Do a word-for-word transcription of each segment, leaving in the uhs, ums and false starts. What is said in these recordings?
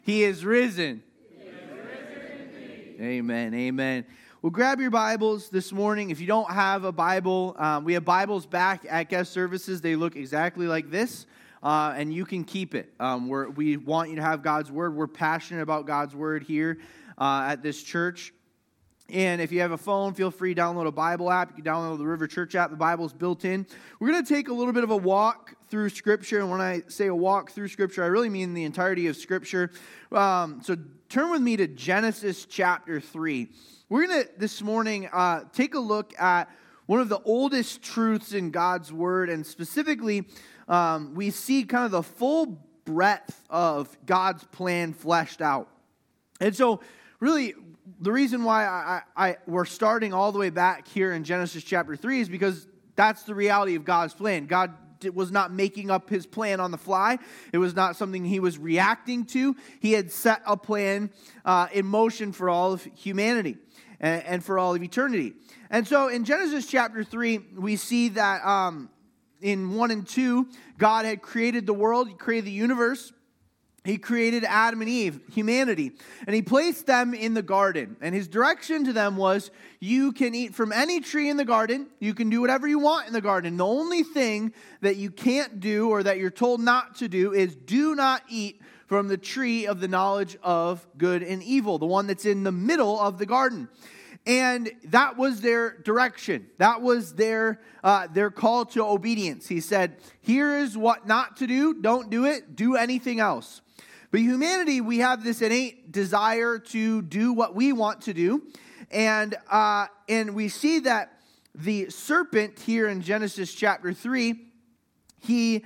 He is risen. He is risen indeed. Amen, amen. Well, grab your Bibles this morning. If you don't have a Bible, um, we have Bibles back at guest services. They look exactly like this, uh, and you can keep it. Um, we're, we want you to have God's Word. We're passionate about God's Word here uh, at this church. And if you have a phone, feel free to download a Bible app. You can download the River Church app. The Bible's built in. We're going to take a little bit of a walk through Scripture. And when I say a walk through Scripture, I really mean the entirety of Scripture. Um, so turn with me to Genesis chapter three. We're going to, this morning, uh, take a look at one of the oldest truths in God's Word. And specifically, um, we see kind of the full breadth of God's plan fleshed out. And so, really, the reason why I, I, we're starting all the way back here in Genesis chapter three is because that's the reality of God's plan. God was not making up his plan on the fly. It was not something he was reacting to. He had set a plan uh, in motion for all of humanity and, and for all of eternity. And so in Genesis chapter three, we see that um, in one and two, God had created the world. He created the universe. He created Adam and Eve, humanity, and he placed them in the garden. And his direction to them was, you can eat from any tree in the garden. You can do whatever you want in the garden. The only thing that you can't do or that you're told not to do is do not eat from the tree of the knowledge of good and evil, the one that's in the middle of the garden. And that was their direction. That was their uh, their call to obedience. He said, here is what not to do. Don't do it. Do anything else. But humanity, we have this innate desire to do what we want to do. And, uh, and we see that the serpent here in Genesis chapter three, he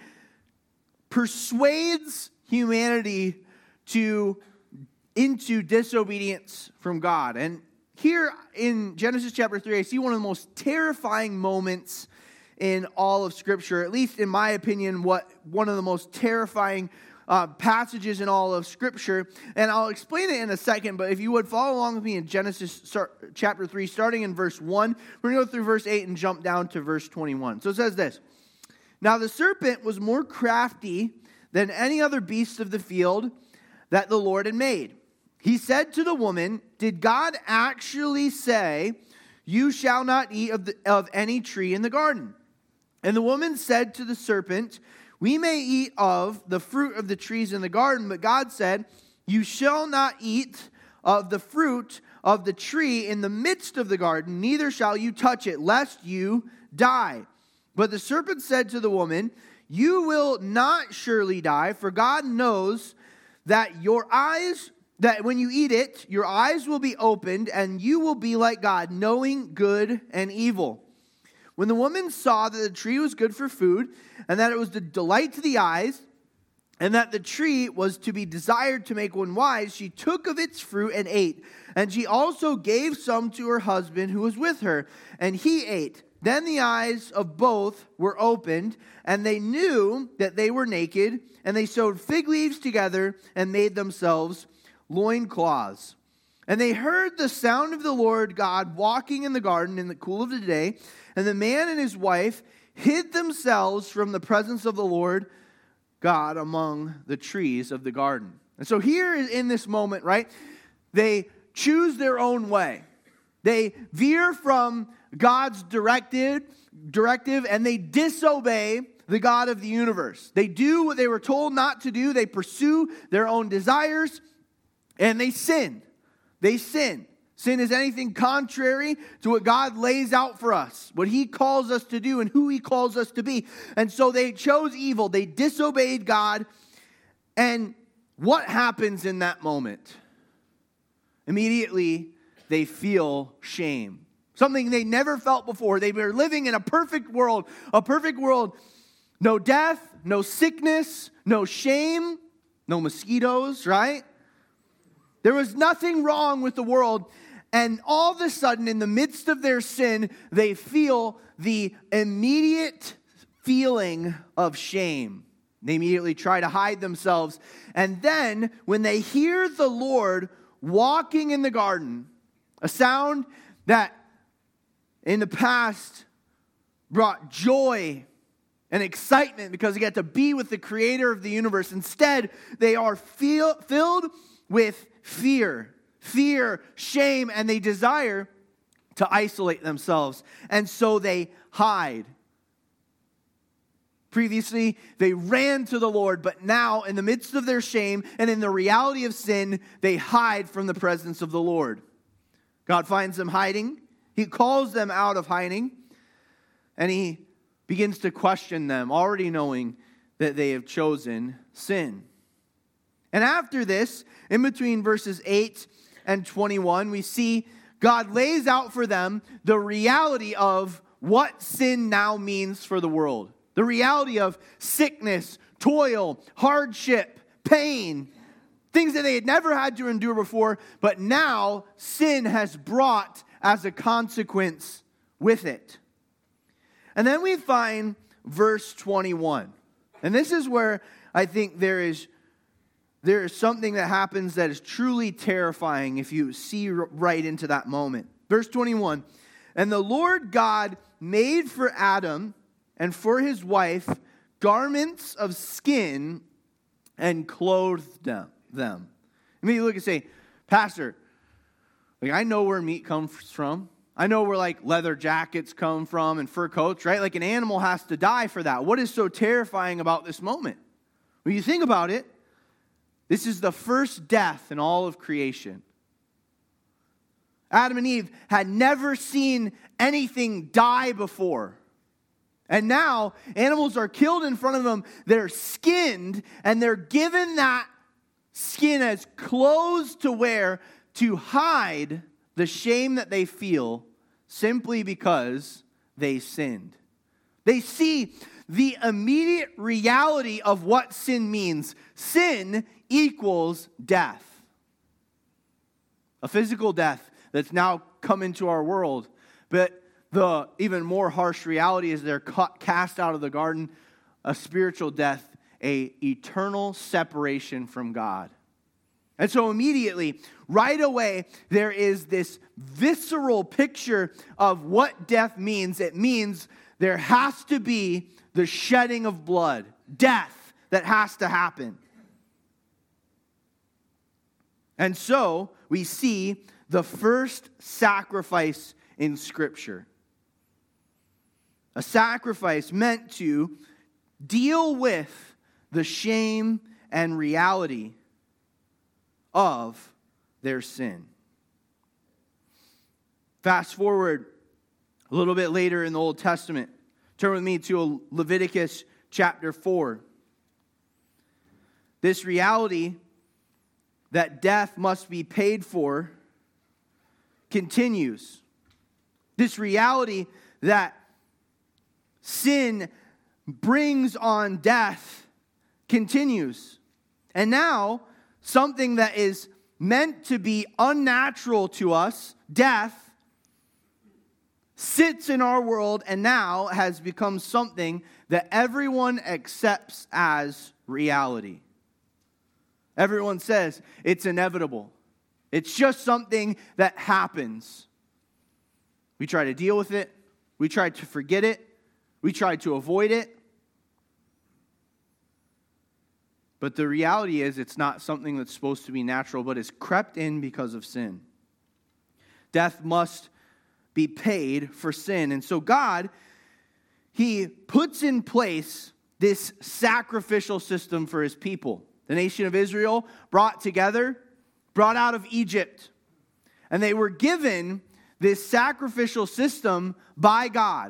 persuades humanity to into disobedience from God. And here in Genesis chapter three, I see one of the most terrifying moments in all of Scripture, at least in my opinion, what one of the most terrifying uh, passages in all of Scripture. And I'll explain it in a second, but if you would follow along with me in Genesis start, chapter three, starting in verse one, we're going to go through verse eight and jump down to verse twenty-one. So it says this, now the serpent was more crafty than any other beast of the field that the Lord had made. He said to the woman, did God actually say, you shall not eat of, the, of any tree in the garden? And the woman said to the serpent, we may eat of the fruit of the trees in the garden, but God said, you shall not eat of the fruit of the tree in the midst of the garden, neither shall you touch it, lest you die. But the serpent said to the woman, you will not surely die, for God knows that your eyes that when you eat it, your eyes will be opened, and you will be like God, knowing good and evil. When the woman saw that the tree was good for food, and that it was the delight to the eyes, and that the tree was to be desired to make one wise, she took of its fruit and ate. And she also gave some to her husband who was with her, and he ate. Then the eyes of both were opened, and they knew that they were naked, and they sewed fig leaves together and made themselves loincloths. And they heard the sound of the Lord God walking in the garden in the cool of the day. And the man and his wife hid themselves from the presence of the Lord God among the trees of the garden. And so here in this moment, right, they choose their own way. They veer from God's directive, directive and they disobey the God of the universe. They do what they were told not to do. They pursue their own desires. And they sin. They sin. Sin is anything contrary to what God lays out for us, what he calls us to do and who he calls us to be. And so they chose evil. They disobeyed God. And what happens in that moment? Immediately, they feel shame. Something they never felt before. They were living in a perfect world. A perfect world. No death, no sickness, no shame, no mosquitoes, right? There was nothing wrong with the world, and all of a sudden, in the midst of their sin, they feel the immediate feeling of shame. They immediately try to hide themselves, and then, when they hear the Lord walking in the garden, a sound that in the past brought joy and excitement because they get to be with the creator of the universe. Instead, they are feel, filled with fear, fear, shame, and they desire to isolate themselves. And so they hide. Previously, they ran to the Lord, but now, in the midst of their shame and in the reality of sin, they hide from the presence of the Lord. God finds them hiding. He calls them out of hiding, and he begins to question them, already knowing that they have chosen sin. And after this, in between verses eight and twenty-one, we see God lays out for them the reality of what sin now means for the world. The reality of sickness, toil, hardship, pain, things that they had never had to endure before, but now sin has brought as a consequence with it. And then we find verse twenty-one. And this is where I think there is, there is something that happens that is truly terrifying if you see right into that moment. Verse twenty-one, and the Lord God made for Adam and for his wife garments of skin and clothed them. them. I mean, you look and say, Pastor, like I know where meat comes from. I know where like leather jackets come from and fur coats, right? Like an animal has to die for that. What is so terrifying about this moment? When you think about it, this is the first death in all of creation. Adam and Eve had never seen anything die before. And now animals are killed in front of them. They're skinned and they're given that skin as clothes to wear to hide the shame that they feel simply because they sinned. They see the immediate reality of what sin means. Sin equals death. A physical death that's now come into our world. But the even more harsh reality is they're cast out of the garden, a spiritual death, a eternal separation from God. And so immediately, right away, there is this visceral picture of what death means. It means there has to be the shedding of blood, death that has to happen. And so we see the first sacrifice in Scripture. A sacrifice meant to deal with the shame and reality of their sin. Fast forward a little bit later in the Old Testament. Turn with me to Leviticus chapter four. This reality that death must be paid for continues. This reality that sin brings on death continues. And now, something that is meant to be unnatural to us, death, sits in our world and now has become something that everyone accepts as reality. Everyone says it's inevitable. It's just something that happens. We try to deal with it. We try to forget it. We try to avoid it. But the reality is it's not something that's supposed to be natural, but it's crept in because of sin. Death must be paid for sin. And so God, He puts in place this sacrificial system for His people. The nation of Israel brought together, brought out of Egypt. And they were given this sacrificial system by God,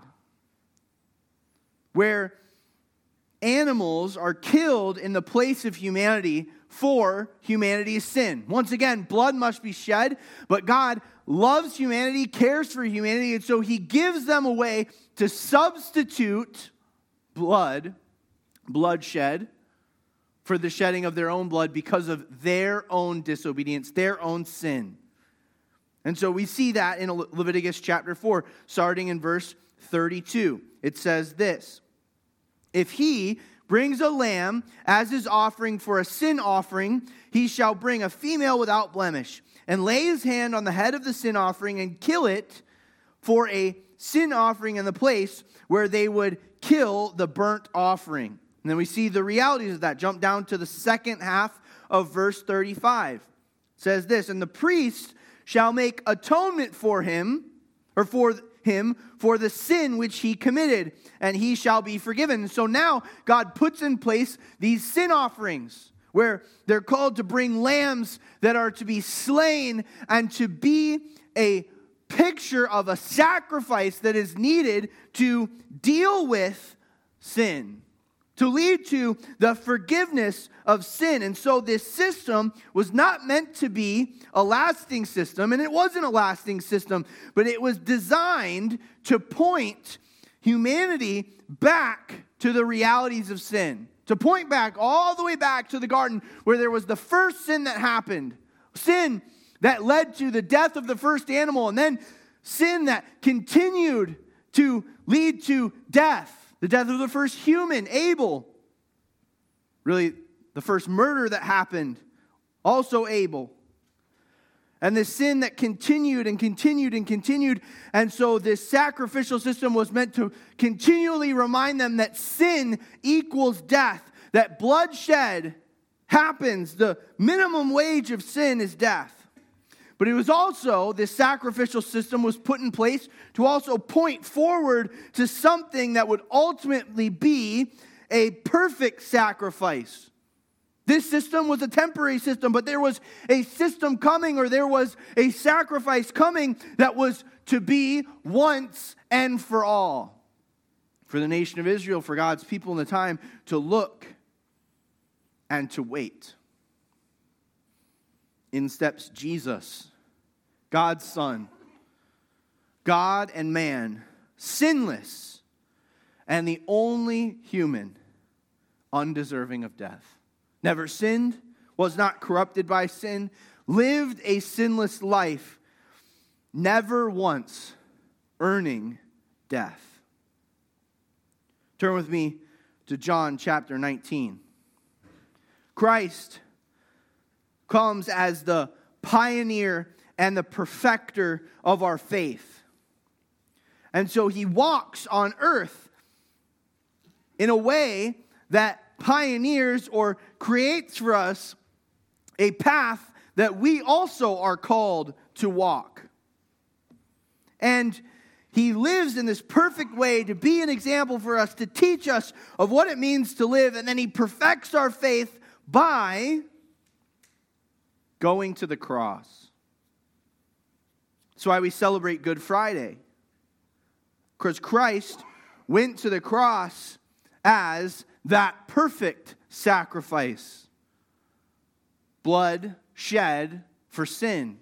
where animals are killed in the place of humanity for humanity's sin. Once again, blood must be shed, but God loves humanity, cares for humanity, and so He gives them a way to substitute blood, bloodshed, for the shedding of their own blood because of their own disobedience, their own sin. And so we see that in Leviticus chapter four, starting in verse thirty-two. It says this: if he brings a lamb as his offering for a sin offering, he shall bring a female without blemish, and lay his hand on the head of the sin offering and kill it for a sin offering in the place where they would kill the burnt offering. And then we see the realities of that. Jump down to the second half of verse thirty-five. It says this, and the priest shall make atonement for him, or for him, for the sin which he committed, and he shall be forgiven. So now God puts in place these sin offerings, where they're called to bring lambs that are to be slain and to be a picture of a sacrifice that is needed to deal with sin, to lead to the forgiveness of sin. And so this system was not meant to be a lasting system, and it wasn't a lasting system, but it was designed to point humanity back to the realities of sin, to point back all the way back to the garden where there was the first sin that happened, sin that led to the death of the first animal, and then sin that continued to lead to death, the death of the first human, Abel. Really, the first murder that happened, also Abel. And this sin that continued and continued and continued. And so this sacrificial system was meant to continually remind them that sin equals death, that bloodshed happens. The minimum wage of sin is death. But it was also, this sacrificial system was put in place to also point forward to something that would ultimately be a perfect sacrifice. This system was a temporary system, but there was a system coming, or there was a sacrifice coming that was to be once and for all. For the nation of Israel, for God's people in the time to look and to wait. In steps Jesus, God's Son, God and man, sinless, and the only human undeserving of death. Never sinned, was not corrupted by sin, lived a sinless life, never once earning death. Turn with me to John chapter nineteen. Christ comes as the pioneer and the perfecter of our faith. And so he walks on earth in a way that pioneers or creates for us a path that we also are called to walk. And he lives in this perfect way to be an example for us, to teach us of what it means to live. And then he perfects our faith by going to the cross. That's why we celebrate Good Friday. Because Christ went to the cross as that perfect sacrifice. Blood shed for sin.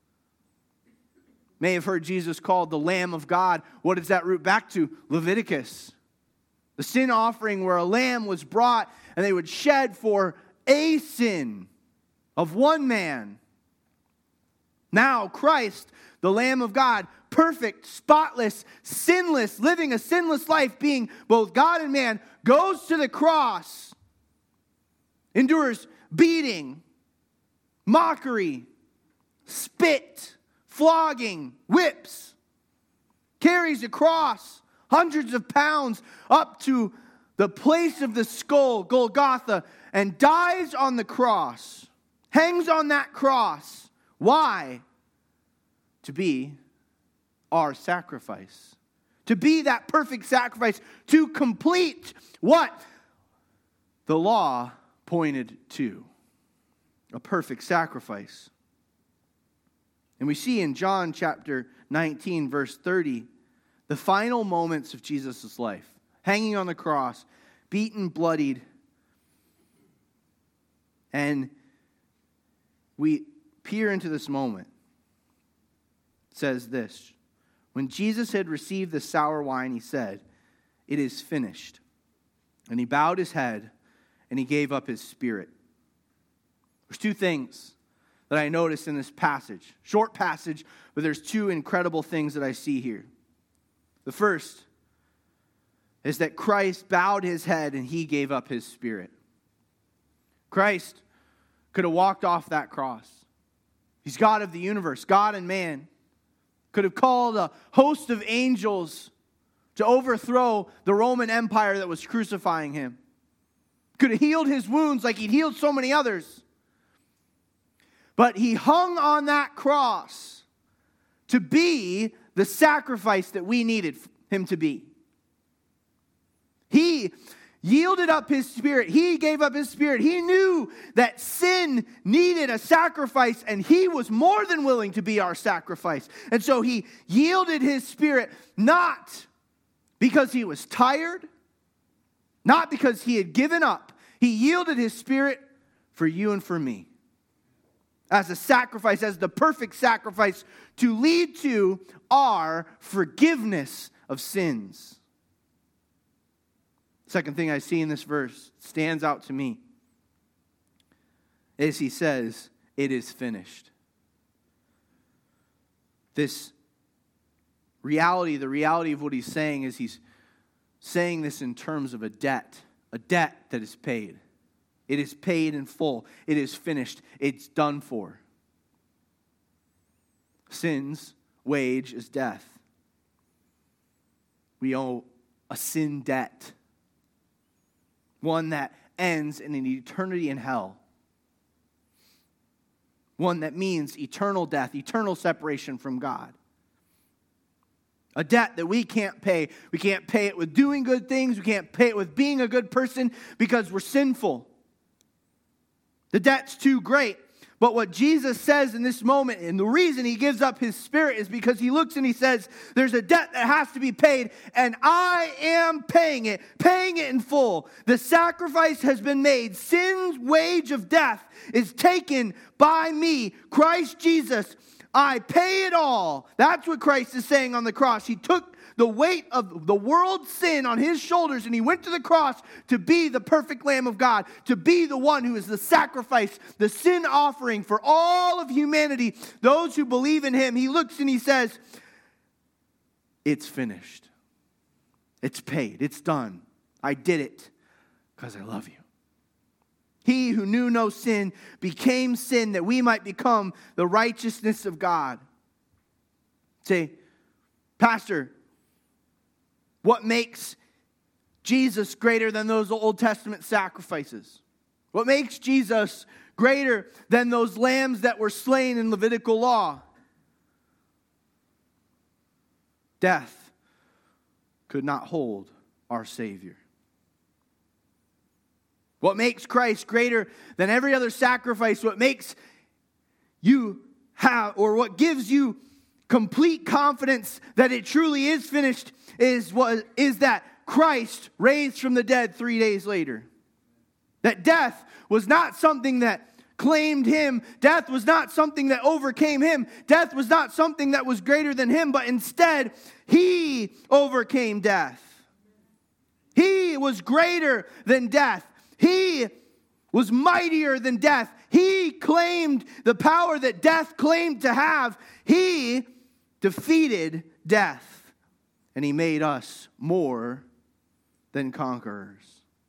May have heard Jesus called the Lamb of God. What does that root back to? Leviticus. The sin offering where a lamb was brought and they would shed for a sin of one man. Now Christ, the Lamb of God, perfect, spotless, sinless, living a sinless life, being both God and man, goes to the cross, endures beating, mockery, spit, flogging, whips, carries a cross, hundreds of pounds, up to the place of the skull, Golgotha, and dies on the cross, hangs on that cross. Why? To be our sacrifice. To be that perfect sacrifice. To complete what the law pointed to. A perfect sacrifice. And we see in John chapter nineteen, verse thirty, the final moments of Jesus' life. Hanging on the cross, beaten, bloodied. And we peer into this moment. It says this: when Jesus had received the sour wine, he said, "It is finished." And he bowed his head and he gave up his spirit. There's two things that I noticed in this passage. Short passage, but there's two incredible things that I see here. The first is that Christ bowed his head and he gave up his spirit. Christ could have walked off that cross. He's God of the universe, God and man. could have called a host of angels to overthrow the Roman Empire that was crucifying him. Could have healed his wounds like he'd healed so many others. But he hung on that cross to be the sacrifice that we needed him to be. He yielded up his spirit. He gave up his spirit. He knew that sin needed a sacrifice, and he was more than willing to be our sacrifice. And so he yielded his spirit, not because he was tired, not because he had given up. He yielded his spirit for you and for me, as a sacrifice, as the perfect sacrifice to lead to our forgiveness of sins. Second thing I see in this verse stands out to me is he says, it is finished. This reality, the reality of what he's saying is he's saying this in terms of a debt, a debt that is paid. It is paid in full. It is finished. It's done for. Sin's wage is death. We owe a sin debt. One that ends in an eternity in hell. One that means eternal death, eternal separation from God. A debt that we can't pay. We can't pay it with doing good things. We can't pay it with being a good person because we're sinful. The debt's too great. But what Jesus says in this moment, and the reason he gives up his spirit is because he looks and he says, there's a debt that has to be paid, and I am paying it, paying it in full. The sacrifice has been made. Sin's wage of death is taken by me, Christ Jesus. I pay it all. That's what Christ is saying on the cross. He took the weight of the world's sin on his shoulders, and he went to the cross to be the perfect Lamb of God, to be the one who is the sacrifice, the sin offering for all of humanity, those who believe in him. He looks and he says, it's finished. It's paid. It's done. I did it because I love you. He who knew no sin became sin that we might become the righteousness of God. Say, Pastor, what makes Jesus greater than those Old Testament sacrifices? What makes Jesus greater than those lambs that were slain in Levitical law? Death could not hold our Savior. What makes Christ greater than every other sacrifice, what makes you have, or what gives you complete confidence that it truly is finished, is what is that Christ raised from the dead three days later. That death was not something that claimed him. Death was not something that overcame him. Death was not something that was greater than him, but instead, he overcame death. He was greater than death. He was mightier than death. He claimed the power that death claimed to have. He defeated death, and he made us more than conquerors.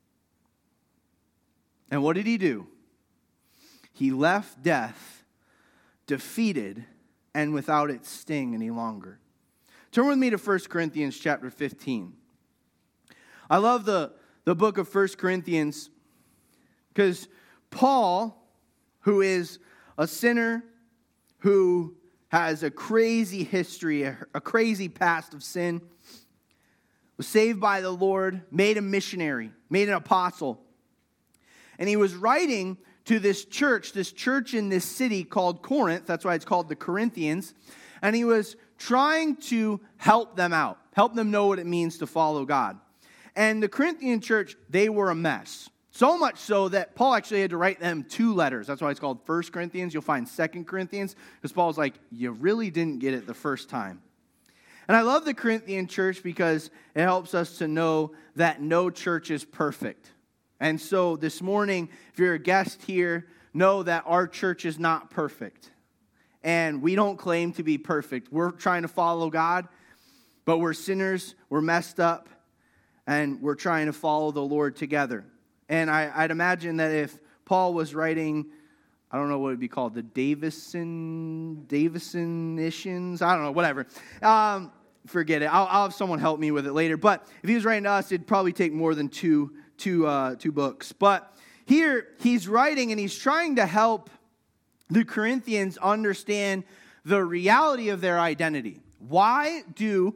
And what did he do? He left death defeated and without its sting any longer. Turn with me to First Corinthians chapter fifteen. I love the, the book of First Corinthians because Paul, who is a sinner, who has a crazy history, a, a crazy past of sin, was saved by the Lord, made a missionary, made an apostle. And he was writing to this church, this church in this city called Corinth. That's why it's called the Corinthians. And he was trying to help them out, help them know what it means to follow God. And the Corinthian church, they were a mess. So much so that Paul actually had to write them two letters. That's why it's called First Corinthians. You'll find Second Corinthians, because Paul's like, you really didn't get it the first time. And I love the Corinthian church because it helps us to know that no church is perfect. And so this morning, if you're a guest here, know that our church is not perfect. And we don't claim to be perfect. We're trying to follow God, but we're sinners, we're messed up, and we're trying to follow the Lord together. And I, I'd imagine that if Paul was writing I don't know what it would be called, the Davison, Davison-itions, I don't know, whatever. Um, forget it. I'll, I'll have someone help me with it later. But if he was writing to us, it'd probably take more than two, two, uh, two books. But here he's writing and he's trying to help the Corinthians understand the reality of their identity. Why do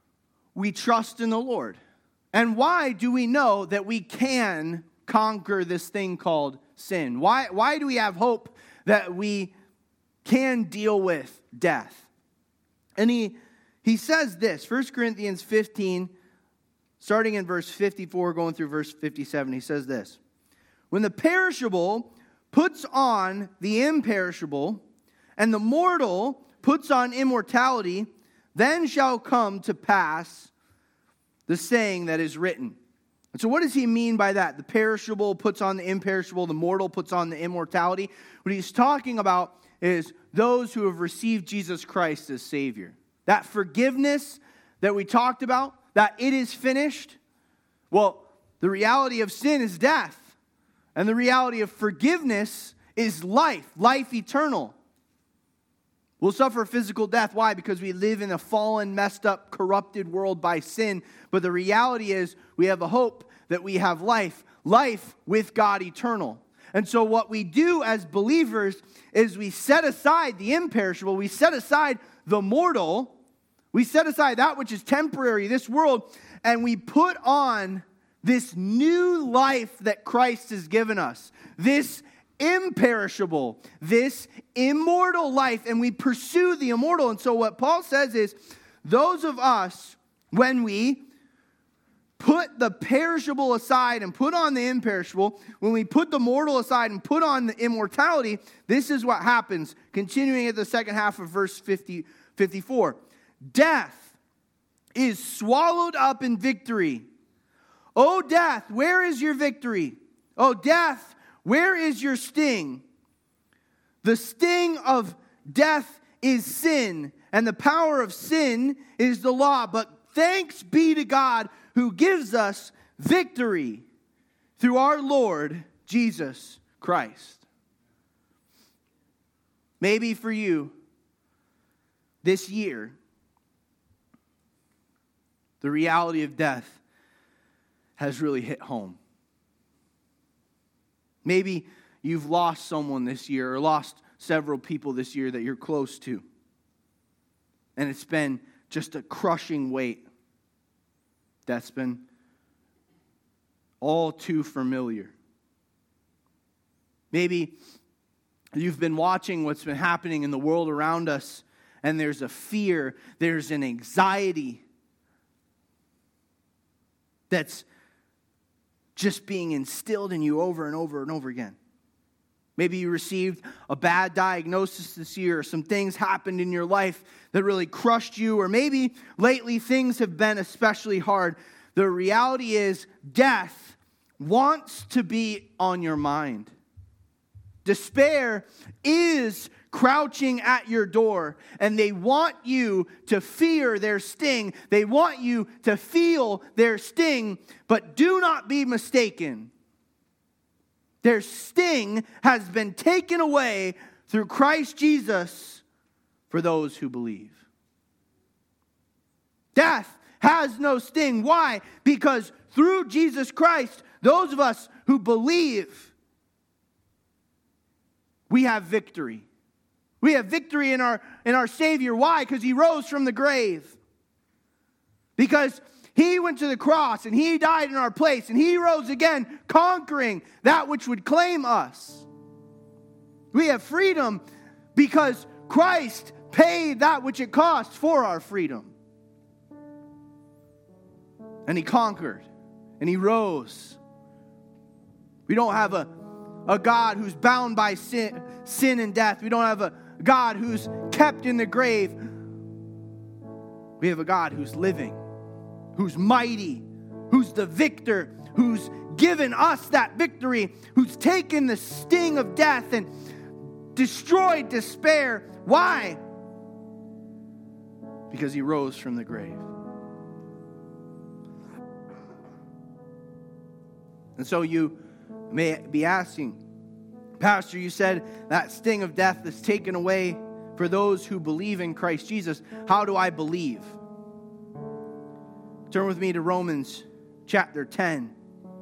we trust in the Lord? And why do we know that we can conquer this thing called sin? Why, why do we have hope that we can deal with death? And he, he says this, First Corinthians fifteen, starting in verse fifty-four, going through verse fifty-seven, he says this. When the perishable puts on the imperishable, and the mortal puts on immortality, then shall come to pass the saying that is written. And so what does he mean by that? The perishable puts on the imperishable, the mortal puts on the immortality. What he's talking about is those who have received Jesus Christ as Savior. That forgiveness that we talked about, that it is finished. Well, the reality of sin is death. And the reality of forgiveness is life, life eternal. We'll suffer physical death. Why? Because we live in a fallen, messed up, corrupted world by sin. But the reality is we have a hope that we have life, life with God eternal. And so what we do as believers is we set aside the imperishable, we set aside the mortal, we set aside that which is temporary, this world, and we put on this new life that Christ has given us. This imperishable, this immortal life, and we pursue the immortal. And so what Paul says is, those of us, when we put the perishable aside and put on the imperishable, when we put the mortal aside and put on the immortality, this is what happens. Continuing at the second half of verse fifty, fifty-four. Death is swallowed up in victory. O death, where is your victory? O death, where is your sting? The sting of death is sin, and the power of sin is the law. But thanks be to God who gives us victory through our Lord Jesus Christ. Maybe for you, this year, the reality of death has really hit home. Maybe you've lost someone this year or lost several people this year that you're close to. And it's been just a crushing weight that's been all too familiar. Maybe you've been watching what's been happening in the world around us, and there's a fear, there's an anxiety that's just being instilled in you over and over and over again. Maybe you received a bad diagnosis this year, or some things happened in your life that really crushed you, or maybe lately things have been especially hard. The reality is death wants to be on your mind. Despair is crouching at your door, and they want you to fear their sting. They want you to feel their sting, but do not be mistaken. Their sting has been taken away through Christ Jesus for those who believe. Death has no sting. Why? Because through Jesus Christ, those of us who believe, we have victory. We have victory in our, in our Savior. Why? Because He rose from the grave. Because He went to the cross and He died in our place, and He rose again, conquering that which would claim us. We have freedom because Christ paid that which it cost for our freedom. And He conquered, and He rose. We don't have a, a God who's bound by sin, sin and death. We don't have a God who's kept in the grave. We have a God who's living, who's mighty, who's the victor, who's given us that victory, who's taken the sting of death and destroyed despair. Why? Because He rose from the grave. And so you may be asking, Pastor, you said that sting of death is taken away for those who believe in Christ Jesus. How do I believe? Turn with me to Romans chapter ten.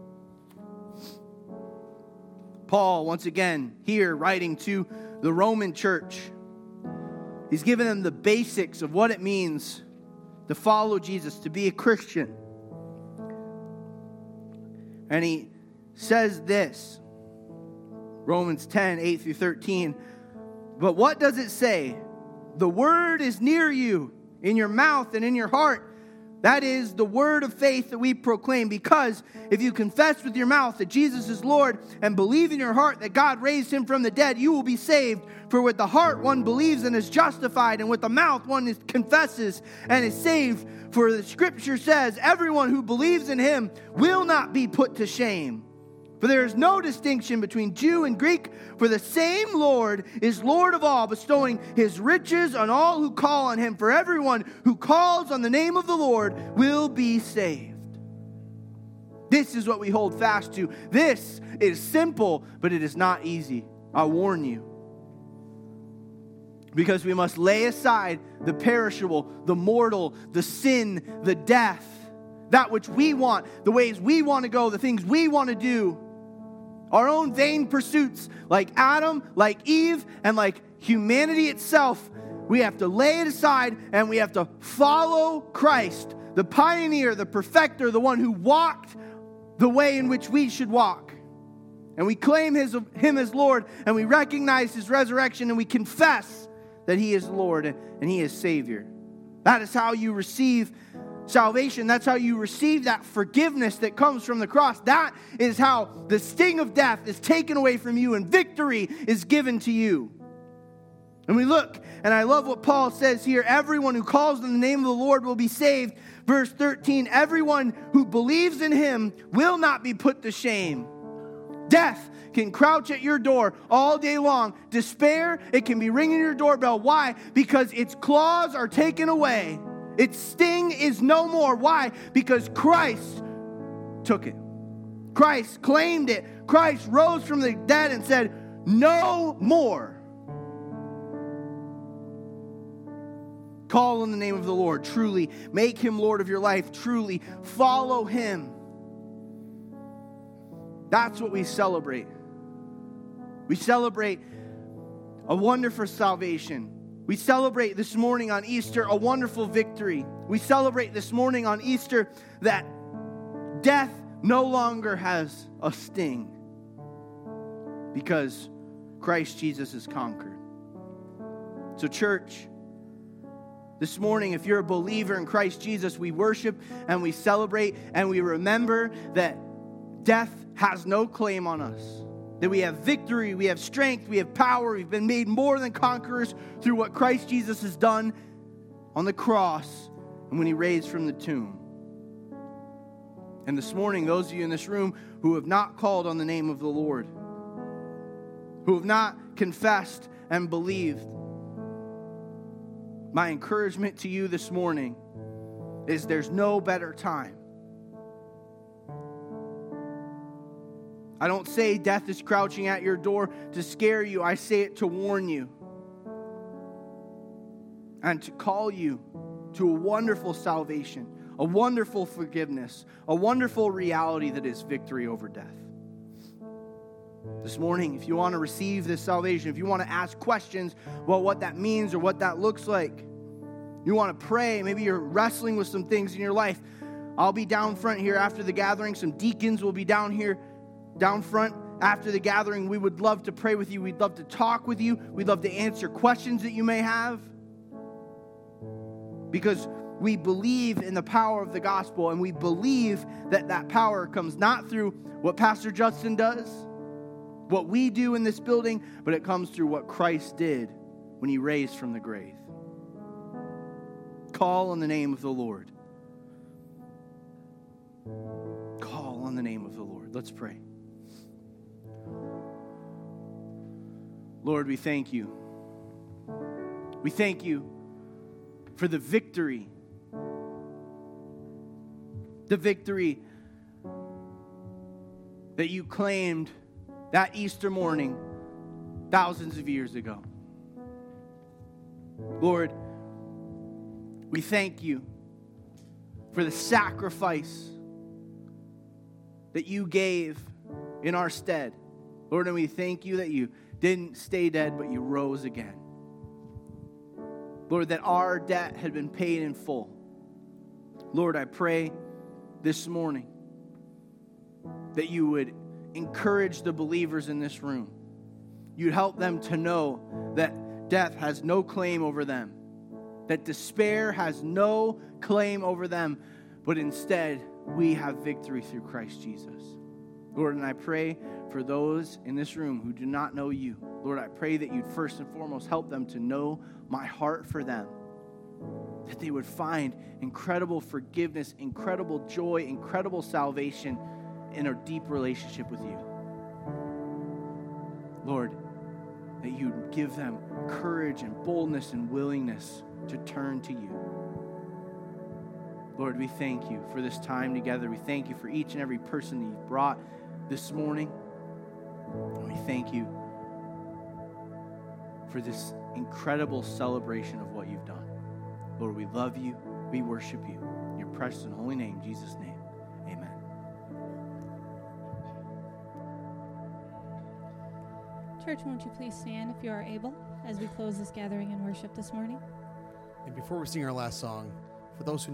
Paul, once again, here writing to the Roman church. He's given them the basics of what it means to follow Jesus, to be a Christian. And he says this, Romans ten, eight through thirteen. But what does it say? The word is near you, in your mouth and in your heart. That is the word of faith that we proclaim. Because if you confess with your mouth that Jesus is Lord and believe in your heart that God raised him from the dead, you will be saved. For with the heart one believes and is justified, and with the mouth one is confesses and is saved. For the scripture says, everyone who believes in him will not be put to shame. For there is no distinction between Jew and Greek, for the same Lord is Lord of all, bestowing his riches on all who call on him. For everyone who calls on the name of the Lord will be saved. This is what we hold fast to. This is simple, but it is not easy. I warn you. Because we must lay aside the perishable, the mortal, the sin, the death, that which we want, the ways we want to go, the things we want to do. Our own vain pursuits, like Adam, like Eve, and like humanity itself, we have to lay it aside and we have to follow Christ, the pioneer, the perfecter, the one who walked the way in which we should walk. And we claim his, him as Lord, and we recognize his resurrection, and we confess that he is Lord and he is Savior. That is how you receive salvation. That's how you receive that forgiveness that comes from the cross. That is how the sting of death is taken away from you and victory is given to you. And we look, and I love what Paul says here. Everyone who calls on the name of the Lord will be saved. Verse thirteen, everyone who believes in him will not be put to shame. Death can crouch at your door all day long. Despair, it can be ringing your doorbell. Why? Because its claws are taken away. Its sting is no more. Why? Because Christ took it. Christ claimed it. Christ rose from the dead and said, no more. Call on the name of the Lord. Truly, make him Lord of your life. Truly, follow him. That's what we celebrate. We celebrate a wonderful salvation. We celebrate this morning on Easter a wonderful victory. We celebrate this morning on Easter that death no longer has a sting because Christ Jesus is conquered. So church, this morning, if you're a believer in Christ Jesus, we worship and we celebrate and we remember that death has no claim on us. That we have victory, we have strength, we have power. We've been made more than conquerors through what Christ Jesus has done on the cross and when he raised from the tomb. And this morning, those of you in this room who have not called on the name of the Lord, who have not confessed and believed, my encouragement to you this morning is there's no better time. I don't say death is crouching at your door to scare you. I say it to warn you and to call you to a wonderful salvation, a wonderful forgiveness, a wonderful reality that is victory over death. This morning, if you want to receive this salvation, if you want to ask questions about what that means or what that looks like, you want to pray, maybe you're wrestling with some things in your life, I'll be down front here after the gathering. Some deacons will be down here down front after the gathering. We would love to pray with you. We'd love to talk with you. We'd love to answer questions that you may have. Because we believe in the power of the gospel, and we believe that that power comes not through what Pastor Justin does, what we do in this building, but it comes through what Christ did when he raised from the grave. Call on the name of the Lord. Call on the name of the Lord. Let's pray. Lord, we thank you. We thank you for the victory. The victory that you claimed that Easter morning thousands of years ago. Lord, we thank you for the sacrifice that you gave in our stead. Lord, and we thank you that you didn't stay dead, but you rose again. Lord, that our debt had been paid in full. Lord, I pray this morning that you would encourage the believers in this room. You'd help them to know that death has no claim over them, that despair has no claim over them, but instead we have victory through Christ Jesus. Lord, and I pray for those in this room who do not know you. Lord, I pray that you'd first and foremost help them to know my heart for them, that they would find incredible forgiveness, incredible joy, incredible salvation in a deep relationship with you. Lord, that you'd give them courage and boldness and willingness to turn to you. Lord, we thank you for this time together. We thank you for each and every person that you've brought this morning. And we thank you for this incredible celebration of what you've done. Lord, we love you. We worship you. In your precious and holy name, Jesus' name, amen. Church, won't you please stand if you are able as we close this gathering in worship this morning? And before we sing our last song, for those who